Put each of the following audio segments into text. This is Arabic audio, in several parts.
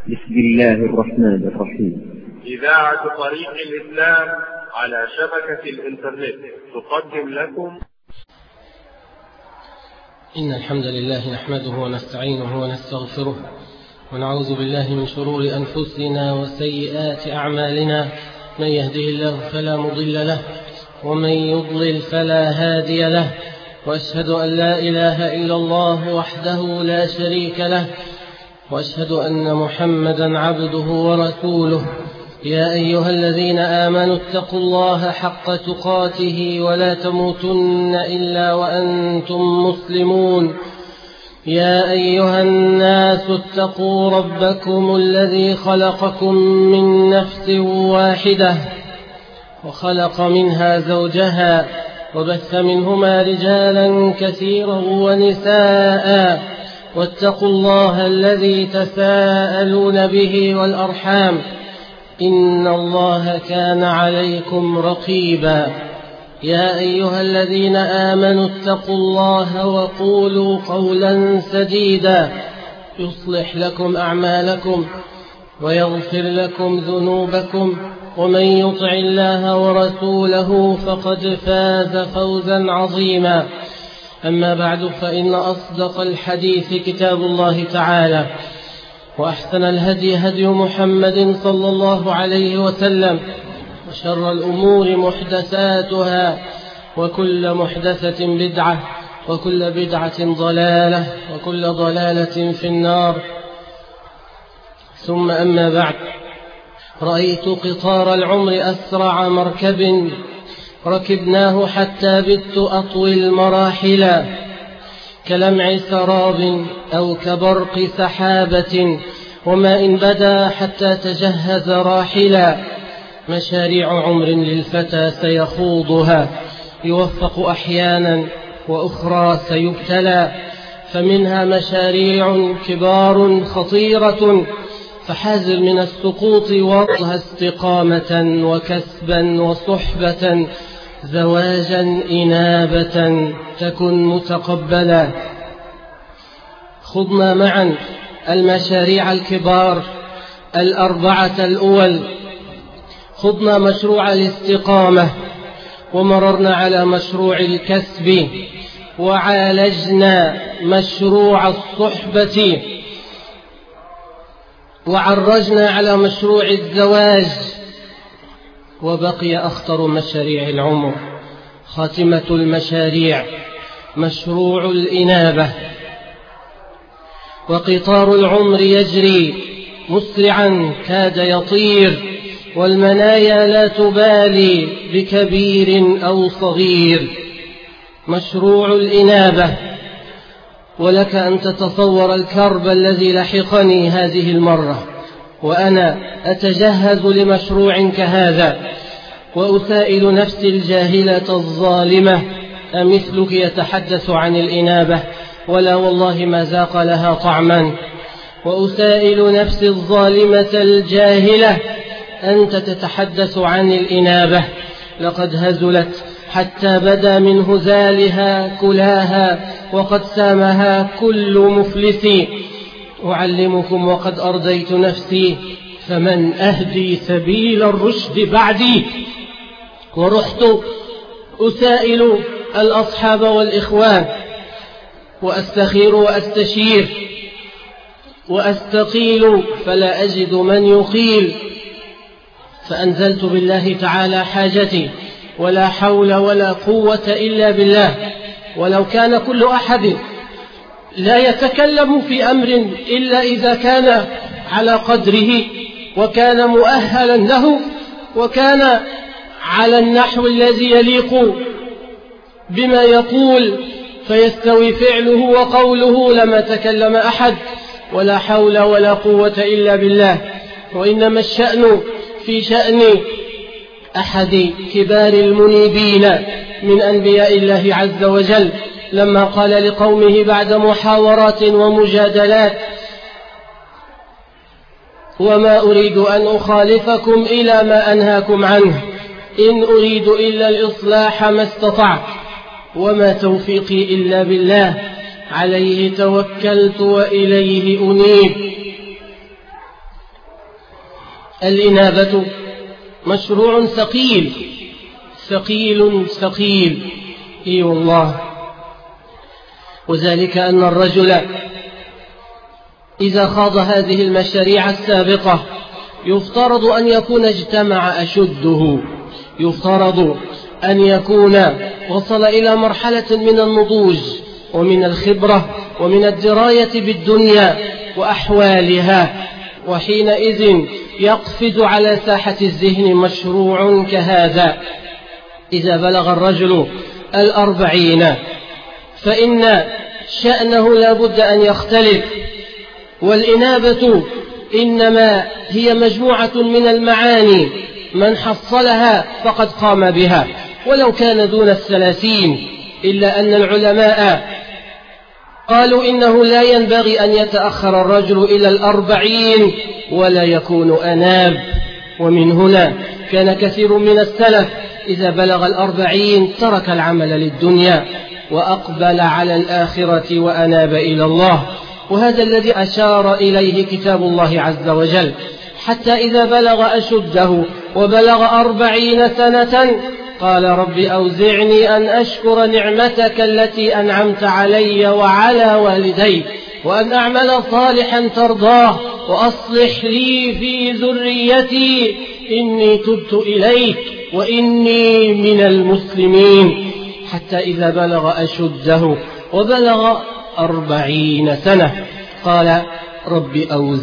بسم الله الرحمن الرحيم. إذاعة طريق الإسلام على شبكة الإنترنت تقدم لكم. إن الحمد لله نحمده ونستعينه ونستغفره ونعوذ بالله من شرور أنفسنا وسيئات أعمالنا. من يهده الله فلا مضل له ومن يضلل فلا هادي له، وأشهد أن لا إله إلا الله وحده لا شريك له، وأشهد أن محمدا عبده ورسوله. يا أيها الذين آمنوا اتقوا الله حق تقاته ولا تموتن إلا وأنتم مسلمون. يا أيها الناس اتقوا ربكم الذي خلقكم من نفس واحدة وخلق منها زوجها وبث منهما رجالا كثيرا ونساء، واتقوا الله الذي تساءلون به والأرحام، إن الله كان عليكم رقيبا. يا أيها الذين آمنوا اتقوا الله وقولوا قولا سديدا يصلح لكم أعمالكم ويغفر لكم ذنوبكم، ومن يطع الله ورسوله فقد فاز فوزا عظيما. أما بعد، فإن أصدق الحديث كتاب الله تعالى، وأحسن الهدي هدي محمد صلى الله عليه وسلم، وشر الأمور محدثاتها، وكل محدثة بدعة، وكل بدعة ضلالة، وكل ضلالة في النار. ثم أما بعد، رأيت قطار العمر أسرع مركب ركبناه حتى بت أطوي المراحل، كلمع سراب أو كبرق سحابة، وما إن بدا حتى تجهز راحلا. مشاريع عمر للفتى سيخوضها، يوفق أحيانا وأخرى سيبتلى، فمنها مشاريع كبار خطيرة، فحاذر من السقوط وضها استقامة وكسبا وصحبة، زواجا إنابة تكن متقبلا. خضنا معا المشاريع الكبار الأربعة الأول. خضنا مشروع الاستقامة، ومررنا على مشروع الكسب، وعالجنا مشروع الصحبة، وعرجنا على مشروع الزواج، وبقي أخطر مشاريع العمر، خاتمة المشاريع، مشروع الإنابة. وقطار العمر يجري مسرعا كاد يطير، والمنايا لا تبالي بكبير أو صغير، مشروع الإنابة. ولك أن تتصور الكرب الذي لحقني هذه المرة وأنا أتجهز لمشروع كهذا، وأسائل نفسي الجاهلة الظالمة: أمثلك يتحدث عن الإنابة؟ ولا والله ما ذاق لها طعما. وأسائل نفسي الظالمة الجاهلة: أنت تتحدث عن الإنابة؟ لقد هزلت حتى بدا من هزالها كلاها، وقد سامها كل مفلس. أعلمكم وقد أرضيت نفسي، فمن أهدي سبيل الرشد بعدي. ورحت أسائل الأصحاب والإخوان، وأستخير وأستشير وأستقيل، فلا أجد من يقيل، فأنزلت بالله تعالى حاجتي، ولا حول ولا قوة إلا بالله. ولو كان كل أحد لا يتكلم في أمر إلا إذا كان على قدره، وكان مؤهلا له، وكان على النحو الذي يليق بما يقول، فيستوي فعله وقوله، لما تكلم أحد. ولا حول ولا قوة إلا بالله. وإنما الشأن في شأن أحد كبار المنيبين من أنبياء الله عز وجل، لما قال لقومه بعد محاورات ومجادلات: وما أريد أن أخالفكم إلى ما أنهاكم عنه، إن أريد إلا الإصلاح ما استطعت، وما توفيقي إلا بالله، عليه توكلت وإليه أنيب. الإنابة مشروع ثقيل ثقيل ثقيل، إي والله. وذلك أن الرجل إذا خاض هذه المشاريع السابقة يفترض أن يكون اجتمع أشده، يفترض أن يكون وصل إلى مرحلة من النضوج ومن الخبرة ومن الدراية بالدنيا وأحوالها، وحينئذ يقفز على ساحة الذهن مشروع كهذا. إذا بلغ الرجل 40 فإن شأنه لا بد أن يختلف. والإنابة إنما هي مجموعة من المعاني، من حصلها فقد قام بها ولو كان دون 30، إلا أن العلماء قالوا إنه لا ينبغي أن يتأخر الرجل إلى 40 ولا يكون أناب. ومن هنا كان كثير من السلف إذا بلغ 40 ترك العمل للدنيا وأقبل على الآخرة وأناب إلى الله. وهذا الذي أشار إليه كتاب الله عز وجل، حتى إذا بلغ أشده وبلغ 40 سنة قال رب أوزعني أن أشكر نعمتك التي أنعمت علي وعلى والدي وأن أعمل صالحا ترضاه وأصلح لي في ذريتي إني تبت إليك وإني من المسلمين. حتى إذا بلغ أشده وبلغ 40 سنة قال رب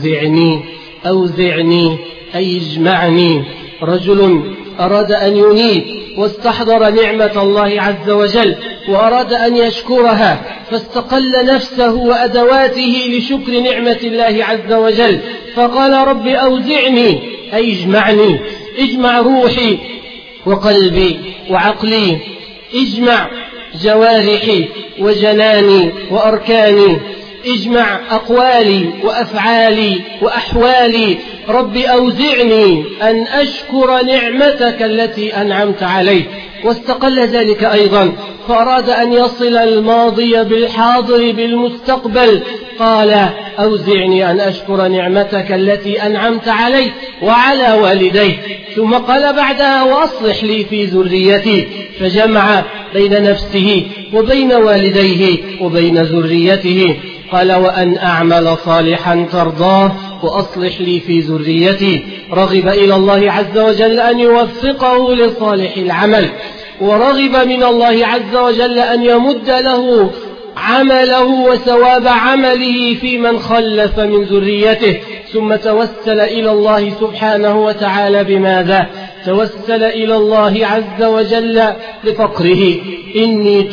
أوزعني أي اجمعني. رجل أراد أن ينيب واستحضر نعمة الله عز وجل وأراد أن يشكرها، فاستقل نفسه وأدواته لشكر نعمة الله عز وجل، فقال رب أوزعني أي اجمعني، اجمع روحي وقلبي وعقلي، اجمع جوارحي وجناني وأركاني، اجمع أقوالي وأفعالي وأحوالي. رب أوزعني أن أشكر نعمتك التي أنعمت علي. واستقل ذلك أيضا، فأراد أن يصل الماضي بالحاضر بالمستقبل، قال أوزعني أن أشكر نعمتك التي أنعمت علي وعلى والدي، ثم قال بعدها وأصلح لي في ذريتي، فجمع بين نفسه وبين والديه وبين ذريته. قال وأن أعمل صالحا ترضاه وأصلح لي في ذريتي. رغب إلى الله عز وجل أن يوفقه لصالح العمل، ورغب من الله عز وجل أن يمد له عمله وثواب عمله في من خلف من ذريته. ثم توسل إلى الله سبحانه وتعالى بماذا؟ توسل إلى الله عز وجل لفقره. إني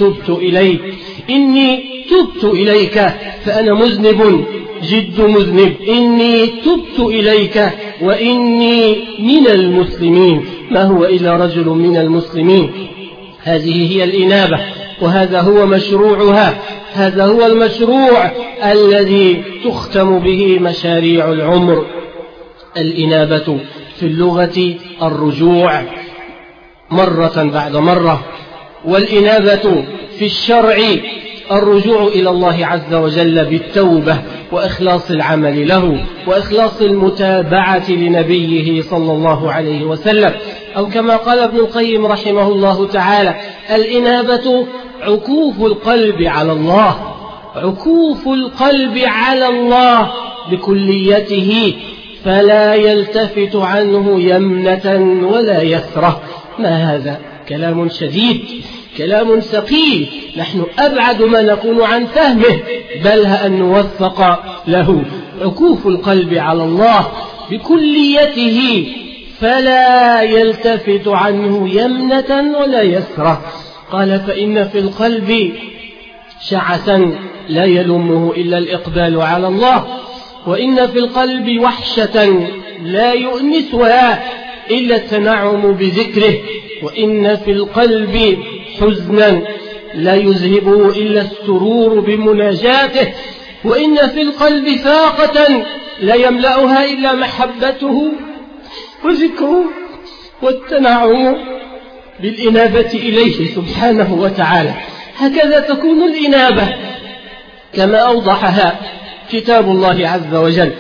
تبت إليك فأنا مذنب جد مذنب، إني تبت إليك وإني من المسلمين. ما هو إلا رجل من المسلمين؟ هذه هي الإنابة، وهذا هو مشروعها، هذا هو المشروع الذي تختم به مشاريع العمر. الإنابة في اللغة الرجوع مرة بعد مرة، والإنابة في الشرع الرجوع إلى الله عز وجل بالتوبة وإخلاص العمل له وإخلاص المتابعة لنبيه صلى الله عليه وسلم، أو كما قال ابن القيم رحمه الله تعالى: الإنابة عكوف القلب على الله، عكوف القلب على الله بكليته، فلا يلتفت عنه يمنة ولا يسرة. ما هذا؟ كلام شديد، كلام ثقيل، نحن أبعد ما نكون عن فهمه، بل أن نوفق له. عكوف القلب على الله بكليته، فلا يلتفت عنه يمنة ولا يسرة. قال: فإن في القلب شعثا لا يلمه إلا الإقبال على الله، وإن في القلب وحشة لا يؤنسها إلا التنعم بذكره، وإن في القلب حزنا لا يذهبه إلا السرور بمناجاته، وإن في القلب فاقة لا يملأها إلا محبته وذكره والتنعم بالإنابة إليه سبحانه وتعالى. هكذا تكون الإنابة كما أوضحها كتاب الله عز وجل.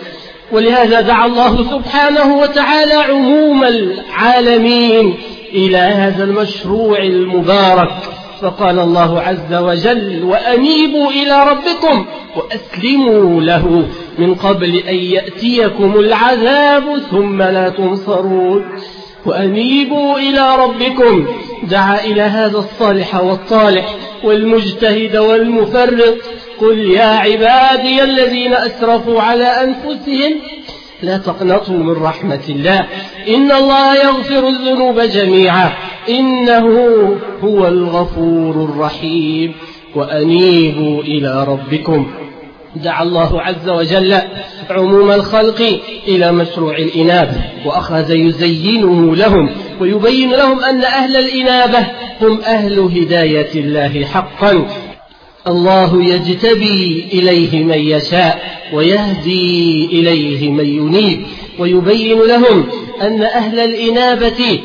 ولهذا دعا الله سبحانه وتعالى عموم العالمين إلى هذا المشروع المبارك، فقال الله عز وجل: وأنيبوا إلى ربكم وأسلموا له من قبل أن يأتيكم العذاب ثم لا تنصرون. وأنيبوا إلى ربكم دعا إلى هذا الصالح والطالح والمجتهد والمفرط: قل يا عبادي الذين أسرفوا على أنفسهم لا تقنطوا من رحمة الله إن الله يغفر الذنوب جميعا إنه هو الغفور الرحيم. وأنيبوا إلى ربكم. دعا الله عز وجل عموم الخلق إلى مشروع الإنابة، وأخذ يزينه لهم ويبين لهم أن أهل الإنابة هم أهل هداية الله حقا. الله يجتبي إليه من يشاء ويهدي إليه من ينيب، ويبين لهم أن أهل الإنابة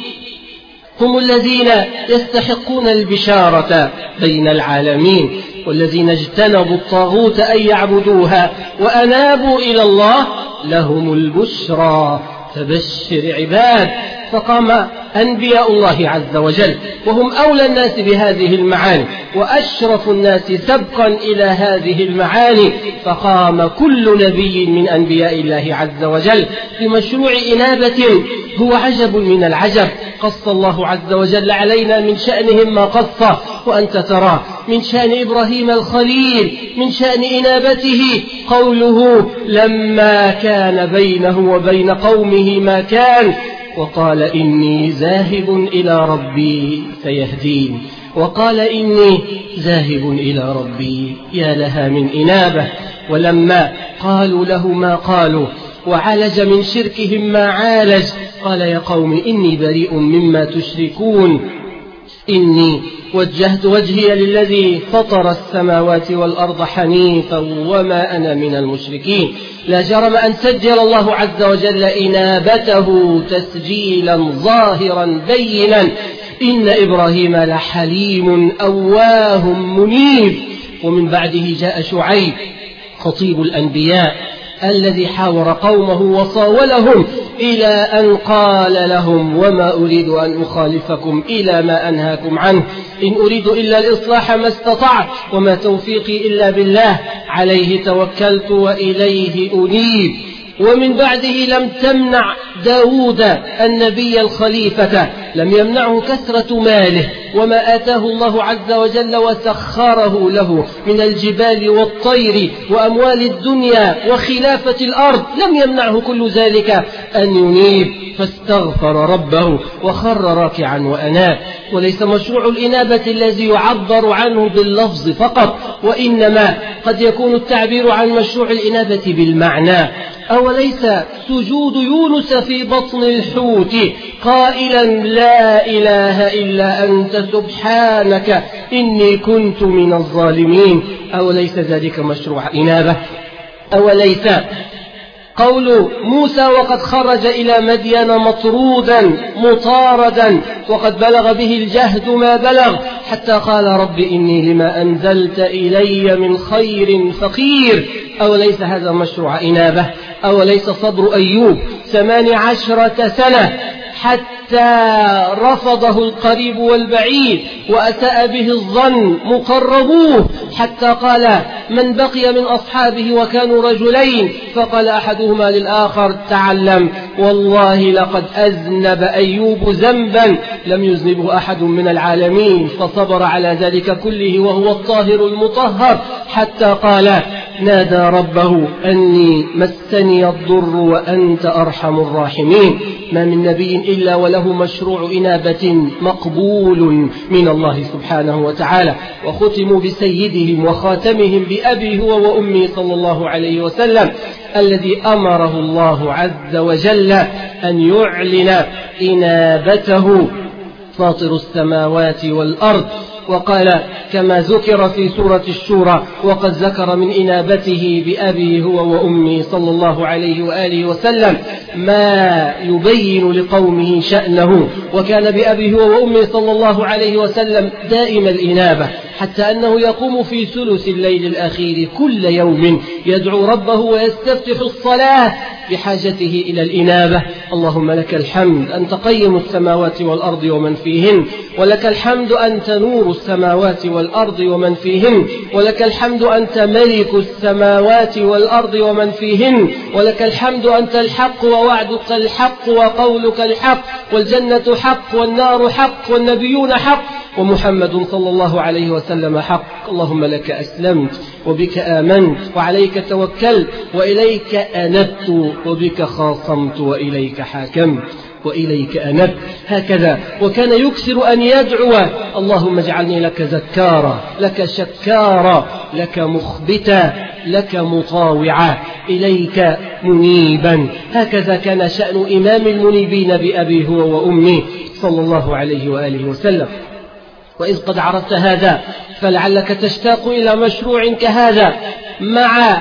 هم الذين يستحقون البشارة بين العالمين، والذين اجتنبوا الطاغوت أن يعبدوها وأنابوا إلى الله لهم البشرى فبشر عباد. فقام أنبياء الله عز وجل وهم أولى الناس بهذه المعاني وأشرف الناس سبقا إلى هذه المعاني، فقام كل نبي من أنبياء الله عز وجل بمشروع إنابة هو عجب من العجب. قص الله عز وجل علينا من شأنهم ما قص وأنت تراه، من شأن إبراهيم الخليل، من شأن إنابته قوله: لما كان بينه وبين قومه ما كان وقال إني ذاهب إلى ربي سيهدين. وقال إني ذاهب إلى ربي، يا لها من إنابة. ولما قالوا له ما قالوا وعالج من شركهم ما عالج، قال: يا قوم إني بريء مما تشركون إني وجهت وجهي للذي فطر السماوات والأرض حنيفا وما أنا من المشركين. لا جرم أن سجل الله عز وجل إنابته تسجيلا ظاهرا بينا: إن إبراهيم لحليم أواه منيب. ومن بعده جاء شعيب خطيب الأنبياء الذي حاور قومه وصاولهم إلى أن قال لهم: وما أريد أن أخالفكم إلى ما أنهاكم عنه، إن أريد إلا الإصلاح ما استطعت وما توفيقي إلا بالله عليه توكلت وإليه أنيب. ومن بعده لم تمنع داود النبي الخليفة، لم يمنعه كثرة ماله وما آتاه الله عز وجل وسخره له من الجبال والطير وأموال الدنيا وخلافة الأرض، لم يمنعه كل ذلك أن ينيب، فاستغفر ربه وخر راكعا وأناب. وليس مشروع الإنابة الذي يعبر عنه باللفظ فقط، وإنما قد يكون التعبير عن مشروع الإنابة بالمعنى. أوليس سجود يونس في بطن الحوت قائلا: لا إله إلا أنت سبحانك إني كنت من الظالمين؟ أوليس ذلك مشروع إنابة؟ أوليس قول موسى وقد خرج إلى مدين مطرودا مطاردا وقد بلغ به الجهد ما بلغ، حتى قال: رب إني لما أنزلت إلي من خير فقير؟ أوليس هذا مشروع إنابة؟ أوليس صبر أيوب 18 سنة حتى رفضه القريب والبعيد وأساء به الظن مقربوه، حتى قال من بقي من أصحابه وكانوا رجلين، فقال أحدهما للآخر: تعلم والله لقد أذنب أيوب ذنبا لم يذنبه أحد من العالمين، فصبر على ذلك كله وهو الطاهر المطهر، حتى قال: نادى ربه أني مسني الضر وأنت أرحم الراحمين. ما من نبي إلا وله مشروع إنابة مقبول من الله سبحانه وتعالى. وختموا بسيدهم وخاتمهم بأبي هو وأمي صلى الله عليه وسلم، الذي أمره الله عز وجل أن يعلن إنابته فاطر السماوات والأرض، وقال كما ذكر في سورة الشورى: وقد ذكر من إنابته بأبي هو وأمي صلى الله عليه وآله وسلم ما يبين لقومه شأنه. وكان بأبي هو وأمي صلى الله عليه وسلم دائم الإنابة، حتى أنه يقوم في ثلث الليل الأخير كل يوم يدعو ربه ويستفتح الصلاة بحاجته إلى الإنابة. اللهم لك الحمد أنت قيم السماوات والأرض ومن فيهن، ولك الحمد أنت نور السماوات والأرض ومن فيهن، ولك الحمد أنت ملك السماوات والأرض ومن فيهن، ولك الحمد أنت الحق ووعدك الحق وقولك الحق، والجنة حق والنار حق والنبيون حق ومحمد صلى الله عليه وسلم حق. اللهم لك أسلمت وبك آمنت وعليك توكلت وإليك أنبت وبك خاصمت وإليك حاكمت وإليك أنبت. هكذا وكان يكثر أن يدعو: اللهم اجعلني لك ذكارا، لك شكارا، لك مخبتا، لك مطاوعا، إليك منيبا. هكذا كان شأن إمام المنيبين بأبي هو وأمي صلى الله عليه وآله وسلم. وإذ قد عرفت هذا فلعلك تشتاق إلى مشروع كهذا مع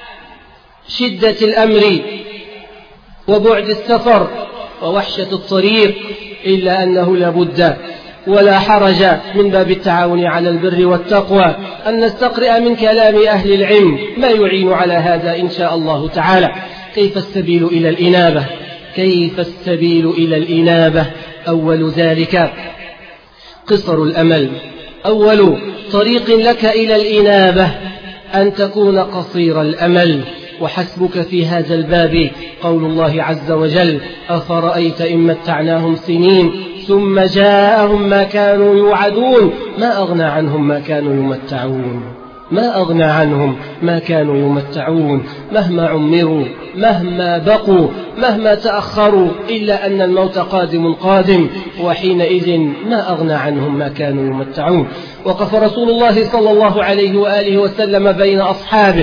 شدة الأمر وبعد السفر ووحشة الطريق، إلا أنه لابد ولا حرج من باب التعاون على البر والتقوى أن نستقرئ من كلام أهل العلم ما يعين على هذا إن شاء الله تعالى. كيف السبيل إلى الإنابة؟ كيف السبيل إلى الإنابة؟ أول ذلك قصر الأمل. أول طريق لك إلى الإنابة أن تكون قصير الأمل، وحسبك في هذا الباب قول الله عز وجل: أفرأيت إن متعناهم سنين ثم جاءهم ما كانوا يوعدون ما أغنى عنهم ما كانوا يمتعون، ما أغنى عنهم ما كانوا يمتعون. مهما عمروا، مهما بقوا، مهما تأخروا، إلا أن الموت قادم، وحينئذ ما أغنى عنهم ما كانوا يمتعون. وقف رسول الله صلى الله عليه وآله وسلم بين أصحابه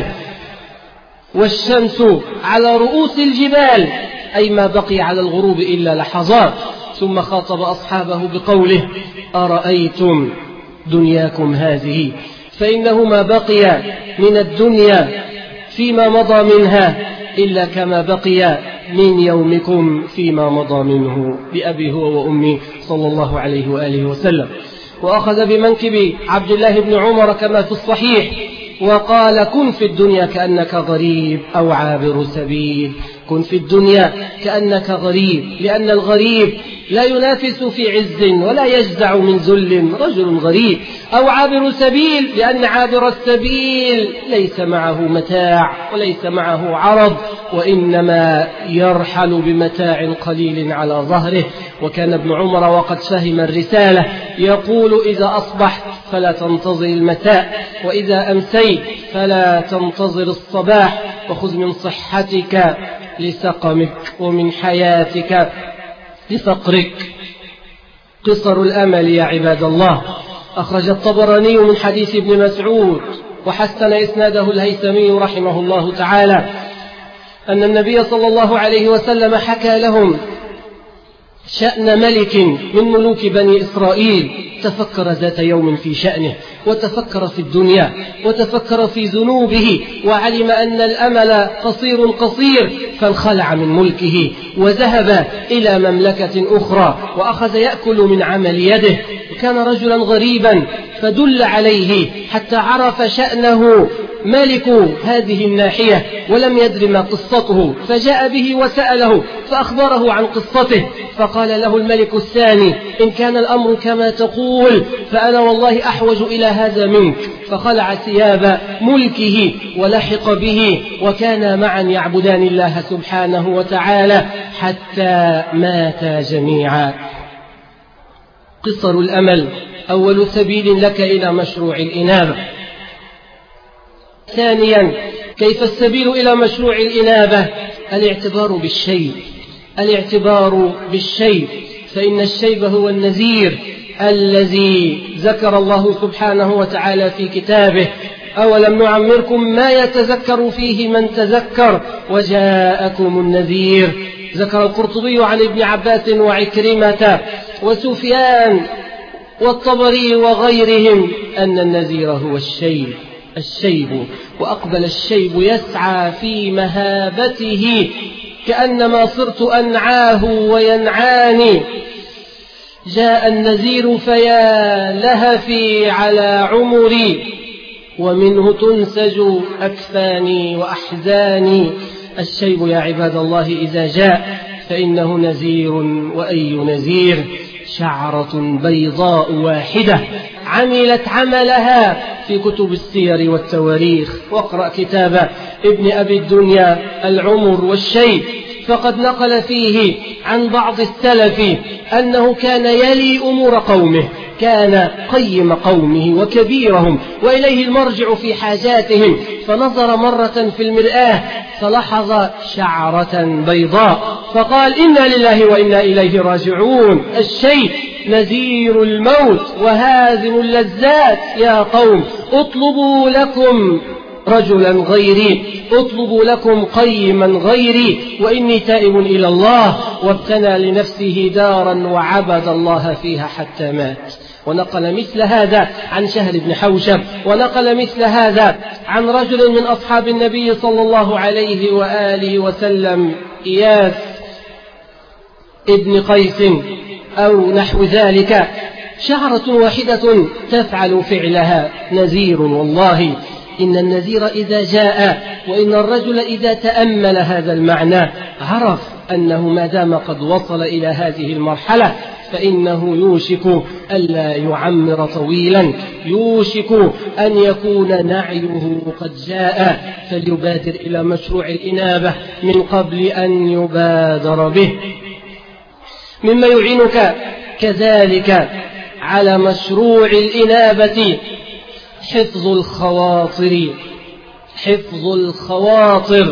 والشمس على رؤوس الجبال، أي ما بقي على الغروب إلا لحظات، ثم خاطب أصحابه بقوله: أرأيتم دنياكم هذه، فإنه ما بقي من الدنيا فيما مضى منها إلا كما بقي من يومكم فيما مضى منه، بأبي هو وأمي صلى الله عليه وآله وسلم. وأخذ بمنكب عبد الله بن عمر كما في الصحيح وقال: كن في الدنيا كأنك غريب أو عابر سبيل. كن في الدنيا كأنك غريب، لأن الغريب لا ينافس في عز ولا يجزع من ذل رجل غريب، أو عابر سبيل، لأن عابر السبيل ليس معه متاع وليس معه عرض، وإنما يرحل بمتاع قليل على ظهره. وكان ابن عمر وقد فهم الرسالة يقول: إذا أصبحت فلا تنتظر المساء، وإذا أمسيت فلا تنتظر الصباح، وخذ من صحتك لسقمك ومن حياتك لفقرك. قصر الأمل يا عباد الله. أخرج الطبراني من حديث ابن مسعود وحسن إسناده الهيثمي رحمه الله تعالى أن النبي صلى الله عليه وسلم حكى لهم شأن ملك من ملوك بني إسرائيل تفكر ذات يوم في شأنه، وتفكر في الدنيا، وتفكر في ذنوبه، وعلم أن الأمل قصير، فانخلع من ملكه وذهب إلى مملكة أخرى وأخذ يأكل من عمل يده. وكان رجلا غريبا فدل عليه حتى عرف شأنه مالك هذه الناحية ولم يدر ما قصته، فجاء به وسأله فأخبره عن قصته. فقال له الملك الثاني: إن كان الأمر كما تقول فأنا والله أحوج إلى هذا منك. فخلع ثياب ملكه ولحق به، وكانا معا يعبدان الله سبحانه وتعالى حتى ماتا جميعا. قصر الأمل أول سبيل لك إلى مشروع الإنابة. ثانيا، كيف السبيل إلى مشروع الإنابة؟ الاعتبار بالشيب، فإن الشيب هو النذير الذي ذكر الله سبحانه وتعالى في كتابه: أولم نعمركم ما يتذكر فيه من تذكر وجاءكم النذير. ذكر القرطبي عن ابن عباس وعكرمة وسفيان والطبري وغيرهم أن النذير هو الشيب، وأقبل الشيب يسعى في مهابته كأنما صرت أنعاه وينعاني، جاء النذير فيا لهفي على عمري، ومنه تنسج أكفاني وأحزاني. الشيب يا عباد الله إذا جاء فإنه نذير، وأي نذير؟ شعرة بيضاء واحدة عملت عملها في كتب السير والتواريخ. واقرأ كتاب ابن أبي الدنيا العمر والشيب، فقد نقل فيه عن بعض السلف أنه كان يلي أمور قومه، كان قيم قومه وكبيرهم وإليه المرجع في حاجاتهم، فنظر مرة في المرآة فلاحظ شعرة بيضاء فقال: إنا لله وإنا إليه راجعون. الشيء نذير الموت وهازم اللذات. يا قوم اطلبوا لكم رجلا غيري، اطلبوا لكم قيما غيري، وإني تائب إلى الله. وابتنى لنفسه دارا وعبد الله فيها حتى مات. ونقل مثل هذا عن شهر بن حوشب، ونقل مثل هذا عن رجل من أصحاب النبي صلى الله عليه وآله وسلم، إياس ابن قيس أو نحو ذلك. شعرة واحدة تفعل فعلها نذير. والله إن النذير إذا جاء، وإن الرجل إذا تأمل هذا المعنى عرف أنه ما دام قد وصل إلى هذه المرحلة فإنه يوشك ألا يعمر طويلا، يوشك أن يكون نعيه قد جاء، فليبادر إلى مشروع الإنابة من قبل أن يبادر به. مما يعينك كذلك على مشروع الإنابة حفظ الخواطر، حفظ الخواطر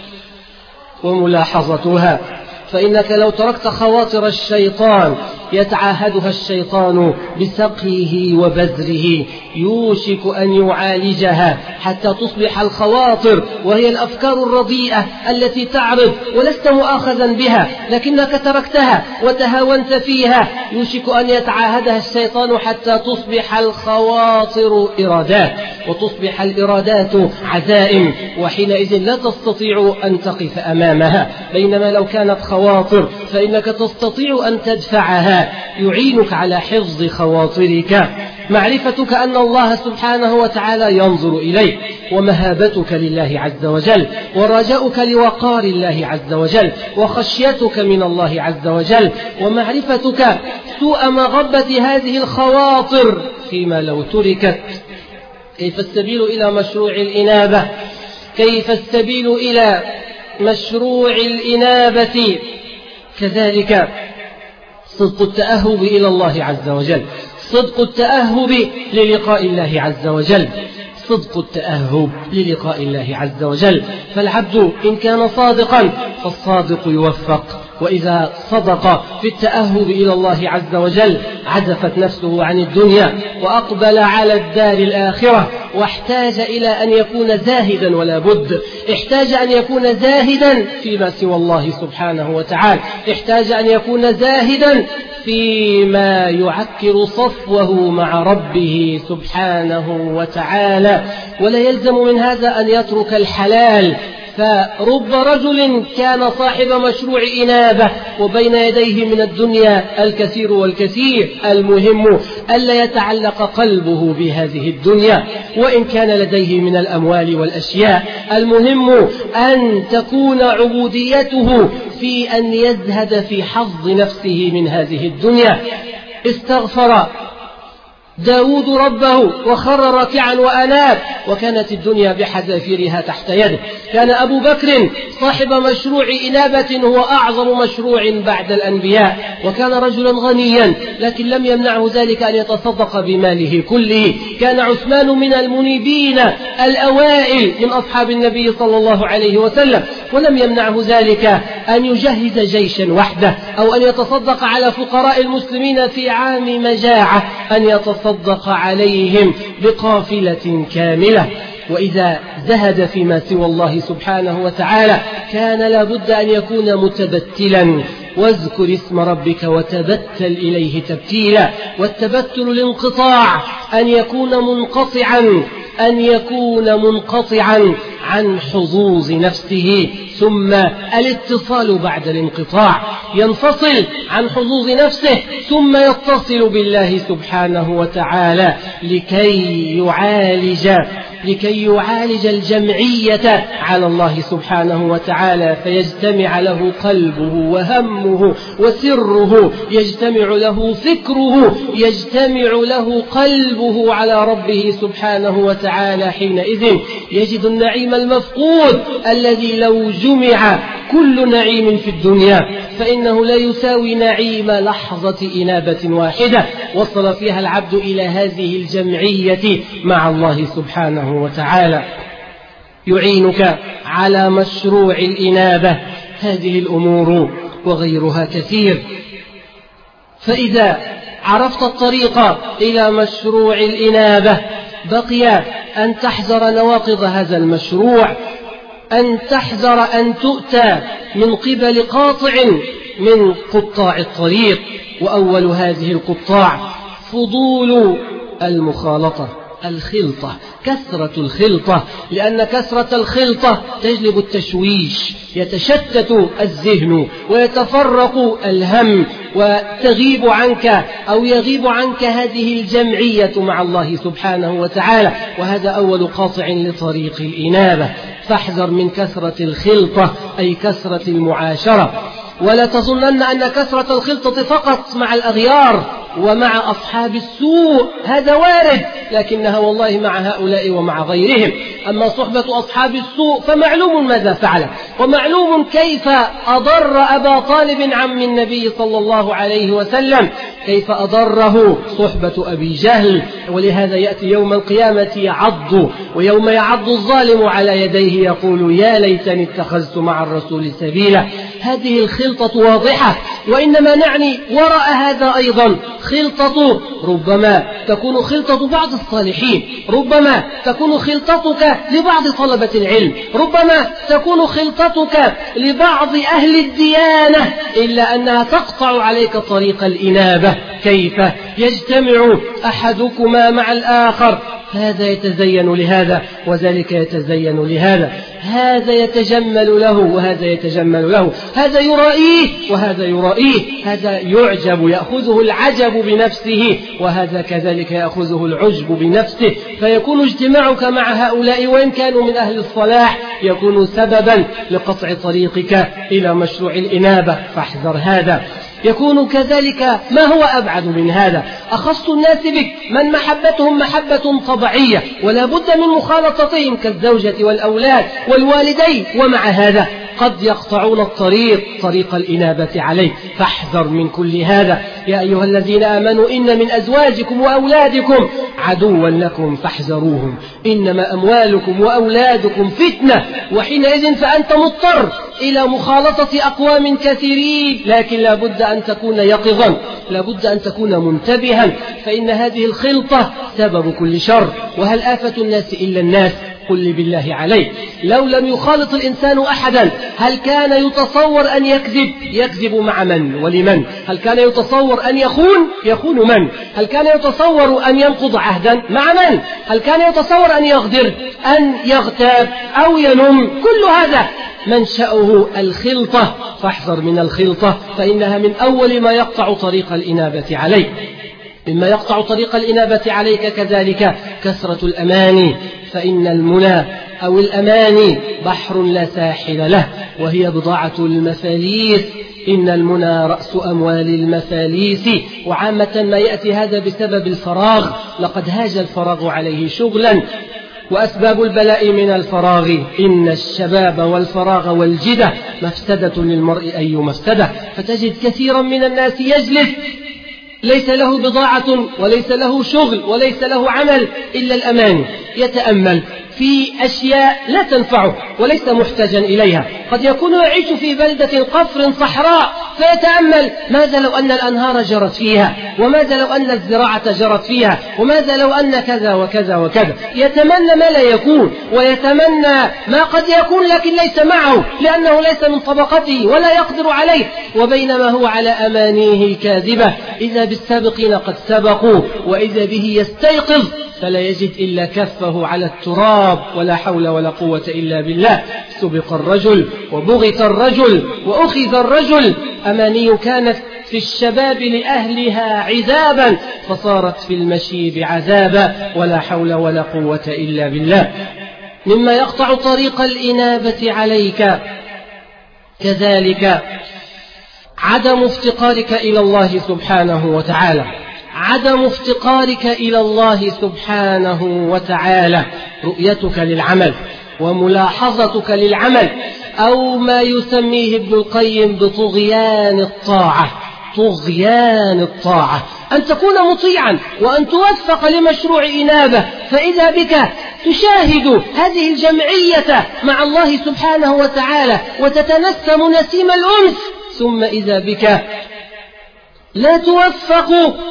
وملاحظتها. فإنك لو تركت خواطر الشيطان يتعاهدها الشيطان بسقيه وبذره، يوشك أن يعالجها حتى تصبح الخواطر، وهي الأفكار الرديئة التي تعرض ولست مؤاخذا بها لكنك تركتها وتهاونت فيها، يوشك أن يتعاهدها الشيطان حتى تصبح الخواطر إرادات، وتصبح الإرادات عزائم، وحينئذ لا تستطيع أن تقف أمامها. بينما لو كانت خواطر فإنك تستطيع أن تدفعها. يعينك على حفظ خواطرك معرفتك أن الله سبحانه وتعالى ينظر إليك، ومهابتك لله عز وجل، ورجاؤك لوقار الله عز وجل، وخشيتك من الله عز وجل، ومعرفتك سوء مغبة هذه الخواطر فيما لو تركت. كيف السبيل إلى مشروع الإنابة؟ كيف السبيل إلى مشروع الإنابة؟ كذلك صدق التأهب إلى الله عز وجل، صدق التأهب للقاء الله عز وجل، صدق التأهب للقاء الله عز وجل. فالعبد إن كان صادقا فالصادق يوفق، وإذا صدق في التأهب إلى الله عز وجل عزفت نفسه عن الدنيا وأقبل على الدار الآخرة، واحتاج إلى أن يكون زاهدا، ولا بد احتاج أن يكون زاهدا فيما سوى الله سبحانه وتعالى، احتاج أن يكون زاهدا فيما يعكر صفوه مع ربه سبحانه وتعالى. ولا يلزم من هذا أن يترك الحلال، فرب رجل كان صاحب مشروع إنابة وبين يديه من الدنيا الكثير والكثير، المهم ألا يتعلق قلبه بهذه الدنيا وإن كان لديه من الأموال والأشياء، المهم أن تكون عبوديته في أن يزهد في حظ نفسه من هذه الدنيا. استغفر داود ربه وخر راكعا وأناب، وكانت الدنيا بحذافيرها تحت يده. كان أبو بكر صاحب مشروع إنابة هو أعظم مشروع بعد الأنبياء، وكان رجلا غنيا لكن لم يمنعه ذلك أن يتصدق بماله كله. كان عثمان من المنيبين الأوائل من أصحاب النبي صلى الله عليه وسلم، ولم يمنعه ذلك أن يجهز جيشا وحده أو أن يتصدق على فقراء المسلمين في عام مجاعة، أن يتصدق عليهم بقافلة كاملة. وإذا زهد فيما سوى الله سبحانه وتعالى كان لابد أن يكون متبتلا، واذكر اسم ربك وتبتل إليه تبتيلا. والتبتل الانقطاع، أن يكون منقطعا أن يكون منقطعا عن حظوظ نفسه، ثم الاتصال بعد الانقطاع، ينفصل عن حظوظ نفسه ثم يتصل بالله سبحانه وتعالى لكي يعالج الجمعية على الله سبحانه وتعالى، فيجتمع له قلبه وهمه وسره، يجتمع له فكره، يجتمع له قلبه على ربه سبحانه وتعالى. حينئذ يجد النعيم المفقود الذي لو جمع كل نعيم في الدنيا فإنه لا يساوي نعيم لحظة إنابة واحدة وصل فيها العبد إلى هذه الجمعية مع الله سبحانه وتعالى. يعينك على مشروع الإنابة هذه الأمور وغيرها كثير. فإذا عرفت الطريق إلى مشروع الإنابة بقي أن تحذر نواقض هذا المشروع، أن تحذر أن تؤتى من قبل قاطع من قطاع الطريق. وأول هذه القطاع فضول المخالطة، الخلطة، كثرة الخلطة، لأن كثرة الخلطة تجلب التشويش، يتشتت الذهن ويتفرق الهم وتغيب عنك أو يغيب عنك هذه الجمعية مع الله سبحانه وتعالى، وهذا أول قاطع لطريق الإنابة. فاحذر من كثرة الخلطة أي كثرة المعاشرة، ولا تظنن أن كثرة الخلطة فقط مع الأغيار ومع أصحاب السوء، هذا وارد، لكنها والله مع هؤلاء ومع غيرهم. أما صحبة أصحاب السوء فمعلوم ماذا فعل، ومعلوم كيف أضر أبا طالب عم النبي صلى الله عليه وسلم، كيف أضره صحبة أبي جهل. ولهذا يأتي يوم القيامة يعض، ويوم يعض الظالم على يديه يقول يا ليتني اتخذت مع الرسول سبيلا. هذه الخلطة واضحة، وإنما نعني وراء هذا أيضا خلطة، ربما تكون خلطة بعض الصالحين، ربما تكون خلطتك لبعض طلبة العلم، ربما تكون خلطتك لبعض أهل الديانة، إلا أنها تقطع عليك طريق الإنابة. كيف يجتمع أحدكما مع الآخر، هذا يتزين لهذا وذلك يتزين لهذا، هذا يتجمل له وهذا يتجمل له، هذا يرائيه وهذا يرائيه، هذا يعجب يأخذه العجب بنفسه وهذا كذلك يأخذه العجب بنفسه، فيكون اجتماعك مع هؤلاء وإن كانوا من أهل الصلاح يكون سببا لقطع طريقك إلى مشروع الإنابة، فاحذر هذا. يكون كذلك ما هو أبعد من هذا، أخص الناس بك من محبتهم محبة طبيعية ولا بد من مخالطتهم كالزوجة والأولاد والوالدين، ومع هذا قد يقطعون طريق الإنابة عليك، فاحذر من كل هذا. يا أيها الذين آمنوا إن من أزواجكم وأولادكم عدوا لكم فاحذروهم، إنما أموالكم وأولادكم فتنة، وحينئذ فأنت مضطر إلى مخالطة أقوام كثيرين، لكن لا بد أن تكون يقظا، لا بد أن تكون منتبها، فإن هذه الخلطة سبب كل شر. وهل آفة الناس إلا الناس؟ قل لي بالله عليك، لو لم يخالط الإنسان أحدا هل كان يتصور أن يكذب مع من ولمن؟ هل كان يتصور أن يخون من؟ هل كان يتصور أن ينقض عهدا مع من؟ هل كان يتصور أن يغدر، أن يغتاب أو ينم؟ كل هذا منشأه الخلطة، فاحذر من الخلطة، فإنها من أول ما يقطع طريق الإنابة عليك. مما يقطع طريق الإنابة عليك كذلك كثرة الأماني، فإن المنى أو الأماني بحر لا ساحل له، وهي بضاعة المفاليس، إن المنى رأس أموال المفاليس. وعامة ما يأتي هذا بسبب الفراغ، لقد هاج الفراغ عليه شغلا، وأسباب البلاء من الفراغ إن الشباب والفراغ والجدة مفسدة للمرء أي مفسدة. فتجد كثيرا من الناس يجلس ليس له بضاعة وليس له شغل وليس له عمل إلا الأماني، يتأمل في أشياء لا تنفعه وليس محتاجا إليها. قد يكون يعيش في بلدة قفر صحراء فيتأمل ماذا لو أن الأنهار جرت فيها، وماذا لو أن الزراعة جرت فيها، وماذا لو أن كذا وكذا وكذا. يتمنى ما لا يكون، ويتمنى ما قد يكون لكن ليس معه لأنه ليس من طبقته ولا يقدر عليه، وبينما هو على أمانيه الكاذبة إذا بالسابقين قد سبقوا، وإذا به يستيقظ فلا يجد إلا كفه على التراب، ولا حول ولا قوة إلا بالله. سبق الرجل وبغت الرجل وأخذ الرجل. أماني كانت في الشباب لأهلها عذابا، فصارت في المشيب عذابا، ولا حول ولا قوة إلا بالله. مما يقطع طريق الإنابة عليك كذلك عدم افتقارك إلى الله سبحانه وتعالى، عدم افتقارك إلى الله سبحانه وتعالى، رؤيتك للعمل وملاحظتك للعمل، أو ما يسميه ابن القيم بطغيان الطاعة. طغيان الطاعة، أن تكون مطيعا وأن توفق لمشروع إنابة، فإذا بك تشاهد هذه الجمعية مع الله سبحانه وتعالى وتتنسم نسيم الأنس، ثم إذا بك لا توفق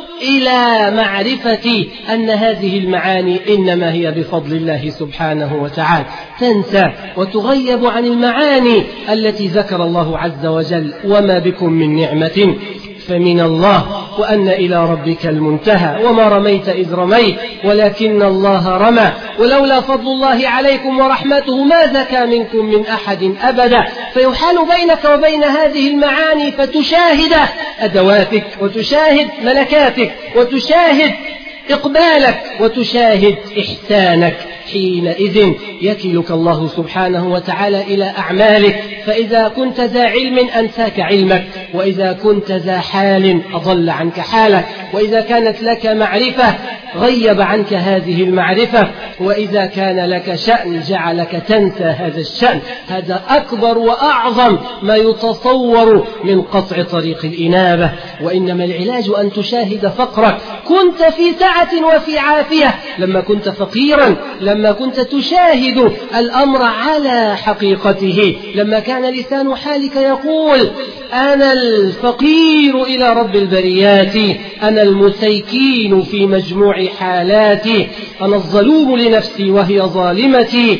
إلى معرفة أن هذه المعاني إنما هي بفضل الله سبحانه وتعالى، تنسى وتغيب عن المعاني التي ذكر الله عز وجل: وما بكم من نعمة فمن الله وأن إلى ربك المنتهى، وما رميت إذ رميت ولكن الله رمى، ولولا فضل الله عليكم ورحمته ما زكى منكم من أحد أبدا. فيحال بينك وبين هذه المعاني فتشاهد أدواتك وتشاهد ملكاتك وتشاهد إقبالك وتشاهد إحسانك. حينئذ يكلك الله سبحانه وتعالى إلى أعمالك، فإذا كنت ذا علم أنساك علمك، وإذا كنت ذا حال أضل عنك حالك، وإذا كانت لك معرفة غيب عنك هذه المعرفة، وإذا كان لك شأن جعلك تنسى هذا الشأن. هذا أكبر وأعظم ما يتصور من قطع طريق الإنابة. وإنما العلاج أن تشاهد فقرك. كنت في سعة وفي عافية لما كنت فقيرا، لما كنت تشاهد الأمر على حقيقته، لما كان لسان حالك يقول: أنا الفقير إلى رب البريات، أنا المسيكين في مجموع حالاتي، أنا الظلوم لنفسي وهي ظالمتي،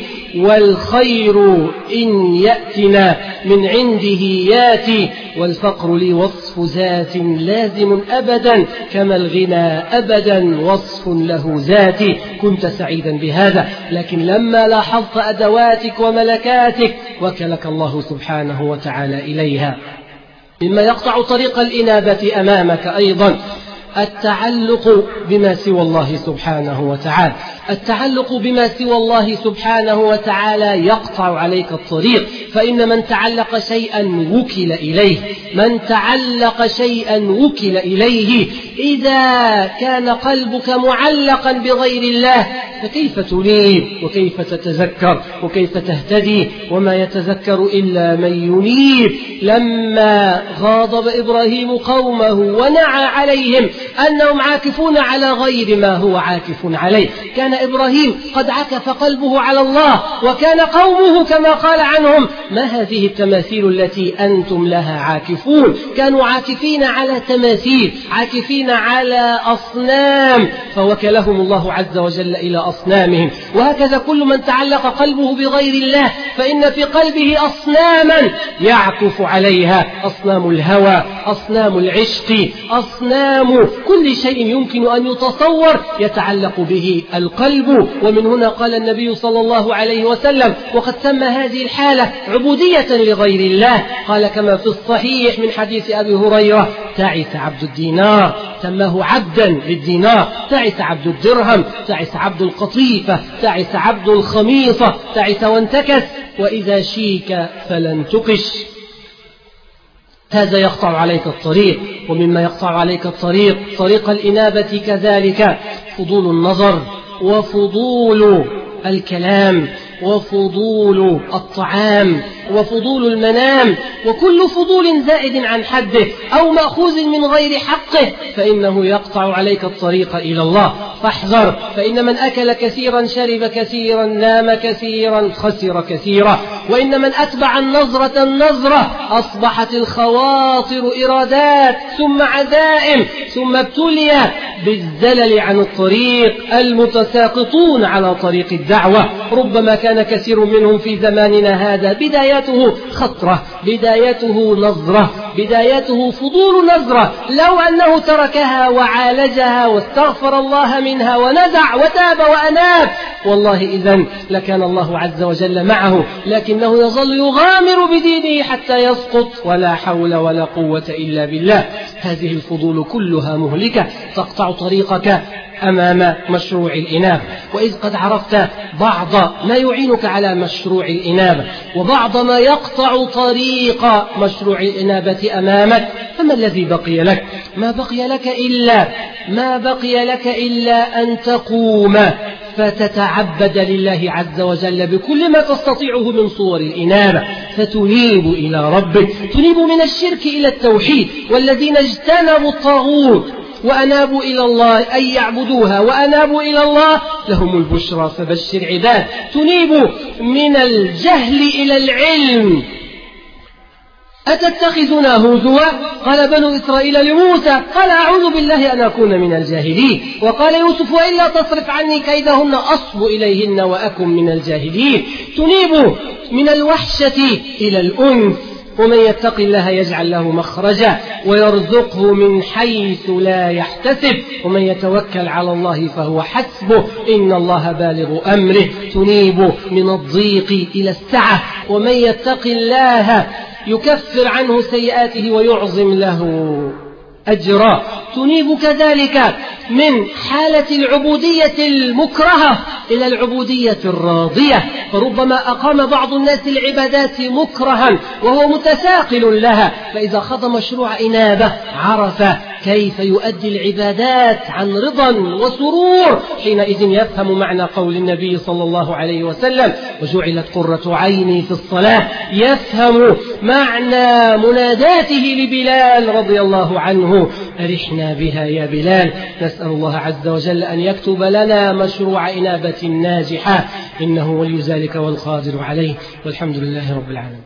والخير إن يأتنا من عنده ياتي، والفقر لي وصف ذات لازم أبدا، كما الغنى أبدا وصف له ذاتي. كنت سعيدا بهذا، لكن لما لاحظت أدواتك وملكاتك وكلك الله سبحانه وتعالى إليها. مما يقطع طريق الإنابة أمامك أيضا التعلق بما سوى الله سبحانه وتعالى. التعلق بما سوى الله سبحانه وتعالى يقطع عليك الطريق، فإن من تعلق شيئا وكل إليه، من تعلق شيئا وكل إليه. إذا كان قلبك معلقا بغير الله فكيف تنيب وكيف تتذكر وكيف تهتدي؟ وما يتذكر إلا من ينيب. لما غاضب إبراهيم قومه ونعى عليهم أنهم عاكفون على غير ما هو عاكف عليه، كان إبراهيم قد عكف قلبه على الله، وكان قومه كما قال عنهم: ما هذه التماثيل التي أنتم لها عاكفون؟ كانوا عاكفين على تماثيل، عاكفين على أصنام، فوكلهم الله عز وجل إلى أصنامهم. وهكذا كل من تعلق قلبه بغير الله فإن في قلبه أصناما يعكف عليها، أصنام الهوى، أصنام العشق، أصنام كل شيء يمكن أن يتصور يتعلق به القلب. ومن هنا قال النبي صلى الله عليه وسلم، وقد سمى هذه الحالة عبودية لغير الله، قال كما في الصحيح من حديث أبي هريرة: تعس عبد الدينار، سماه عبدا للدينار، تعس عبد الدرهم، تعس عبد القطيفة، تعس عبد الخميصة، تعس وانتكس، وإذا شيك فلن تقش. هذا يقطع عليك الطريق. ومما يقطع عليك الطريق طريق الإنابة كذلك فضول النظر وفضول الكلام وفضول الطعام وفضول المنام، وكل فضول زائد عن حده أو مأخوذ من غير حقه فإنه يقطع عليك الطريق إلى الله. فاحذر، فإن من أكل كثيرا شرب كثيرا نام كثيرا خسر كثيرا، وإن من أتبع النظرة النظرة أصبحت الخواطر إرادات ثم عزائم، ثم ابتلي بالزلل عن الطريق المتساقطون على طريق الدعوة. ربما كان كثير منهم في زماننا هذا بدايته خطرة، بدايته نظرة، بدايته فضول نظرة، لو أنه تركها وعالجها واستغفر الله منها ونزع وتاب وأناب والله إذن لكان الله عز وجل معه، لكنه يظل يغامر بدينه حتى يسقط ولا حول ولا قوة إلا بالله. هذه الفضول كلها مهلكة تقطع طريقك أمام مشروع الإنابة. وإذ قد عرفت بعض ما يعينك على مشروع الإنابة وبعض ما يقطع طريق مشروع الإنابة أمامك، فما الذي بقي لك؟ ما بقي لك إلا أن تقوم فتتعبد لله عز وجل بكل ما تستطيعه من صور الإنابة، فتنيب إلى ربك، تنيب من الشرك إلى التوحيد. والذين اجتنبوا الطاغوت وأنابوا إلى الله أي يعبدوها وأنابوا إلى الله لهم البشرى فبشر عباد. تنيب من الجهل إلى العلم. أتتخذنا هزوا؟ قال بنو إسرائيل لموسى قال أعوذ بالله أن أكون من الجاهلين. وقال يوسف وإلا تصرف عني كيدهن أصب إليهن وأكن من الجاهلين. تنيب من الوحشة إلى الأنس. ومن يتق الله يجعل له مخرجا ويرزقه من حيث لا يحتسب ومن يتوكل على الله فهو حسبه إن الله بالغ أمره. تنيب من الضيق إلى السعة. ومن يتق الله يكفر عنه سيئاته ويعظم له أجرا. تنيب كذلك من حالة العبودية المكرهة إلى العبودية الراضية. فربما أقام بعض الناس العبادات مكرها وهو متساقل لها، فإذا خض مشروع إنابة عرف كيف يؤدي العبادات عن رضا وسرور. حينئذ يفهم معنى قول النبي صلى الله عليه وسلم وجعلت قرة عيني في الصلاة. يفهم معنى مناداته لبلال رضي الله عنه أرحنا بها يا بلال. نسأل الله عز وجل أن يكتب لنا مشروع إنابة ناجحة إنه ولي ذلك والقادر عليه. والحمد لله رب العالمين.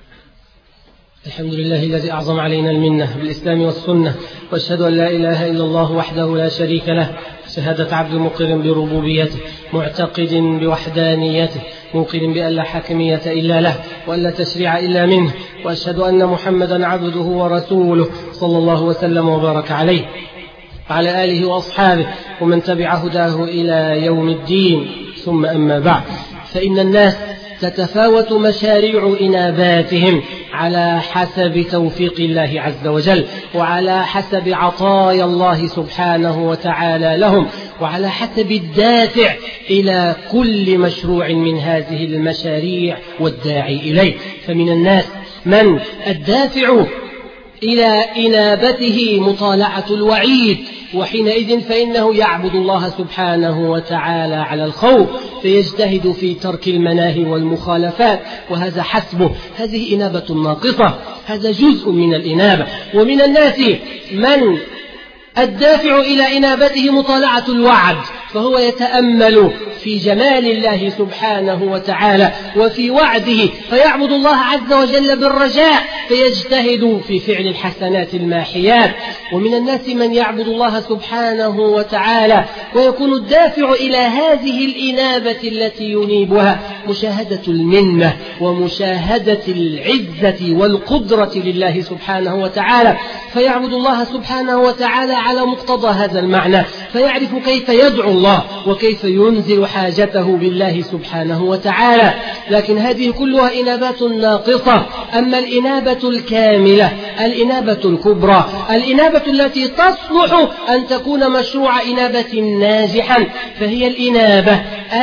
الحمد لله الذي أعظم علينا المنة بالإسلام والسنة، وأشهد أن لا إله إلا الله وحده لا شريك له شهادة عبد مقر بربوبيته معتقد بوحدانيته موقن بأن لا حاكمية إلا له وأن لا تشريع إلا منه، وأشهد أن محمدا عبده ورسوله صلى الله وسلم وبارك عليه وعلى آله وأصحابه ومن تبع هداه إلى يوم الدين. ثم أما بعد، فإن الناس تتفاوت مشاريع إناباتهم على حسب توفيق الله عز وجل وعلى حسب عطايا الله سبحانه وتعالى لهم وعلى حسب الدافع إلى كل مشروع من هذه المشاريع والداعي إليه. فمن الناس من الدافع إلى إنابته مطالعة الوعيد، وحينئذ فإنه يعبد الله سبحانه وتعالى على الخوف فيجتهد في ترك المناهي والمخالفات، وهذا حسبه. هذه إنابة ناقصة، هذا جزء من الإنابة. ومن الناس من الدافع إلى إنابته مطالعة الوعد، فهو يتأمل في جمال الله سبحانه وتعالى وفي وعده فيعبد الله عز وجل بالرجاء فيجتهد في فعل الحسنات الماحيات. ومن الناس من يعبد الله سبحانه وتعالى ويكون الدافع إلى هذه الإنابة التي ينيبها مشاهدة المنة ومشاهدة العزة والقدرة لله سبحانه وتعالى، فيعبد الله سبحانه وتعالى على مقتضى هذا المعنى، فيعرف كيف يدعو الله وكيف ينزل حاجته بالله سبحانه وتعالى. لكن هذه كلها إنابات ناقصة. أما الإنابة الكاملة، الإنابة الكبرى، الإنابة التي تصلح أن تكون مشروع إنابة ناجحا، فهي الإنابة